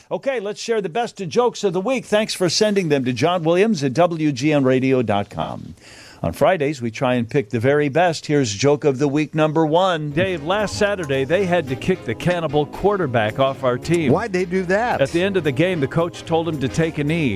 Okay, let's share the best of jokes of the week. Thanks for sending them to John Williams at WGNradio.com. On Fridays, we try and pick the very best. Here's Joke of the Week number 1. Dave, last Saturday, they had to kick the cannibal quarterback off our team. Why'd they do that? At the end of the game, the coach told him to take a knee.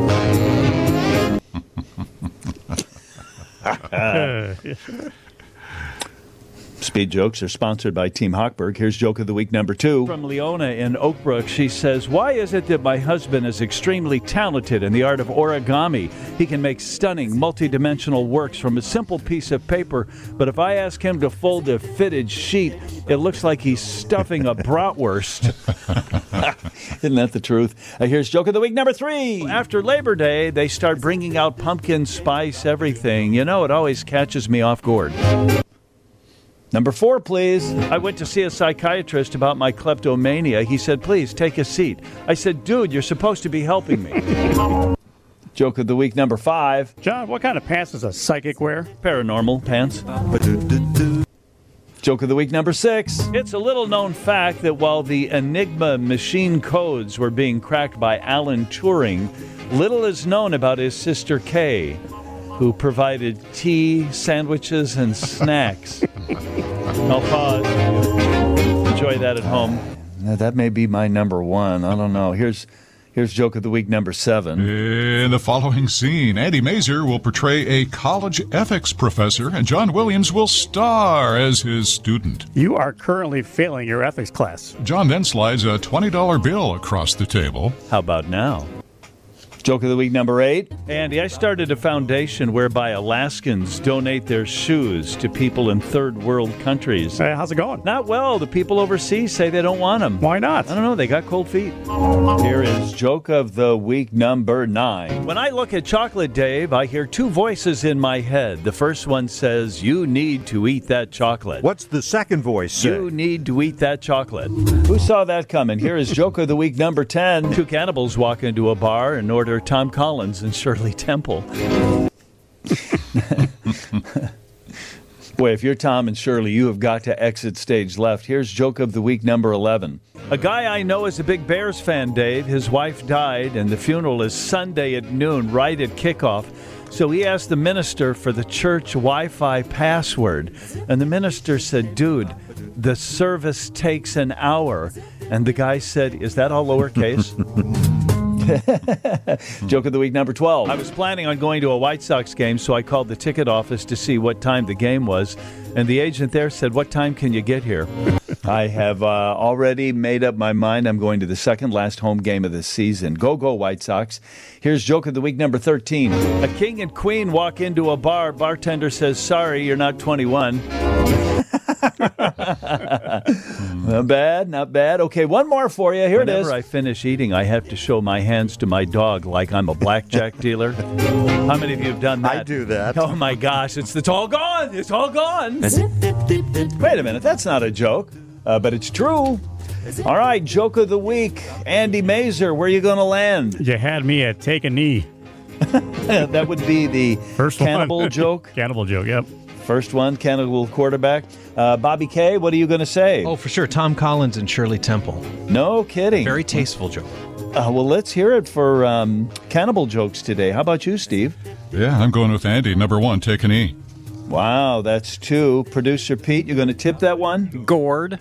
Speed Jokes are sponsored by Team Hochberg. Here's Joke of the Week number 2. From Leona in Oakbrook, she says, why is it that my husband is extremely talented in the art of origami? He can make stunning, multidimensional works from a simple piece of paper, but if I ask him to fold a fitted sheet, it looks like he's stuffing a bratwurst. Isn't that the truth? Here's Joke of the Week number 3. After Labor Day, they start bringing out pumpkin spice everything. You know, it always catches me off guard. Number 4, please. I went to see a psychiatrist about my kleptomania. He said, please, take a seat. I said, dude, you're supposed to be helping me. Joke of the Week number 5. John, what kind of pants does a psychic wear? Paranormal pants. Joke of the Week number 6. It's a little-known fact that while the Enigma machine codes were being cracked by Alan Turing, little is known about his sister Kay, who provided tea, sandwiches, and snacks. I'll pause. Enjoy that at home. That may be my number 1. I don't know. Here's Joke of the Week number 7. In the following scene, Andy Mazer will portray a college ethics professor, and John Williams will star as his student. You are currently failing your ethics class. John then slides a $20 bill across the table. How about now? Joke of the Week number 8. Andy, I started a foundation whereby Alaskans donate their shoes to people in third world countries. Hey, how's it going? Not well. The people overseas say they don't want them. Why not? I don't know. They got cold feet. Here is Joke of the Week number 9. When I look at chocolate, Dave, I hear 2 voices in my head. The first one says, you need to eat that chocolate. What's the second voice say? You need to eat that chocolate. Who saw that coming? Here is Joke of the Week number 10. 2 cannibals walk into a bar and order Tom Collins and Shirley Temple. Boy, if you're Tom and Shirley, you have got to exit stage left. Here's Joke of the Week number 11. A guy I know is a big Bears fan, Dave. His wife died, and the funeral is Sunday at noon, right at kickoff. So he asked the minister for the church Wi-Fi password. And the minister said, dude, the service takes an hour. And the guy said, is that all lowercase? Joke of the Week number 12. I was planning on going to a White Sox game, so I called the ticket office to see what time the game was. And the agent there said, what time can you get here? I have already made up my mind. I'm going to the second last home game of the season. Go, White Sox. Here's Joke of the Week number 13. A king and queen walk into a bar. Bartender says, sorry, you're not 21. Not bad. Okay, one more for you. Here it is. Whenever I finish eating, I have to show my hands to my dog like I'm a blackjack dealer. How many of you have done that? I do that. Oh, my gosh. It's all gone. It's all gone. Wait a minute. That's not a joke, but it's true. All right, Joke of the Week. Andy Mazer, where are you going to land? You had me at take a knee. That would be the first cannibal joke? Cannibal joke, yep. First one, cannibal quarterback. Bobby K., what are you going to say? Oh, for sure. Tom Collins and Shirley Temple. No kidding. Very tasteful joke. Well, let's hear it for cannibal jokes today. How about you, Steve? Yeah, I'm going with Andy. Number 1, take an E. Wow, that's 2. Producer Pete, you're going to tip that one? Gourd.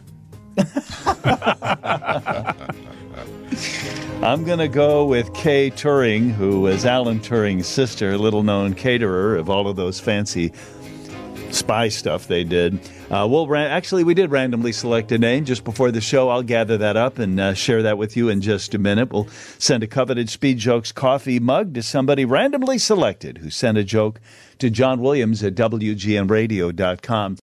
I'm going to go with Kay Turing, who was Alan Turing's sister, little-known caterer of all of those fancy spy stuff they did. We did randomly select a name just before the show. I'll gather that up and share that with you in just a minute. We'll send a coveted Speed Jokes coffee mug to somebody randomly selected who sent a joke to John Williams at WGNradio.com.